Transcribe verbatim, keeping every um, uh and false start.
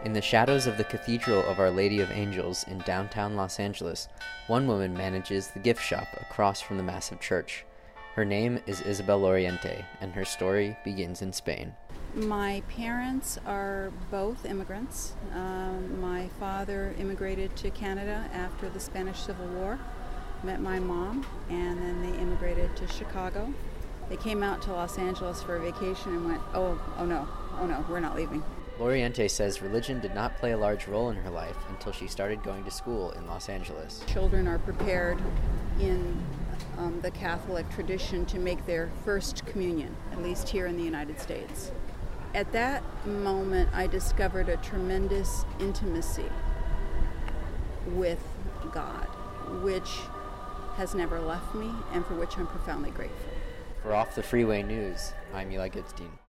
In the shadows of the Cathedral of Our Lady of Angels in downtown Los Angeles, one woman manages the gift shop across from the massive church. Her name is Isabel Loriente, and her story begins in Spain. My parents are both immigrants. Um, my father immigrated to Canada after the Spanish Civil War, met my mom, and then they immigrated to Chicago. They came out to Los Angeles for a vacation and went, oh, oh no, oh no, we're not leaving. Loriente says religion did not play a large role in her life until she started going to school in Los Angeles. Children are prepared in um, the Catholic tradition to make their first communion, at least here in the United States. At that moment, I discovered a tremendous intimacy with God, which has never left me and for which I'm profoundly grateful. For Off the Freeway News, I'm Eli Goodstein.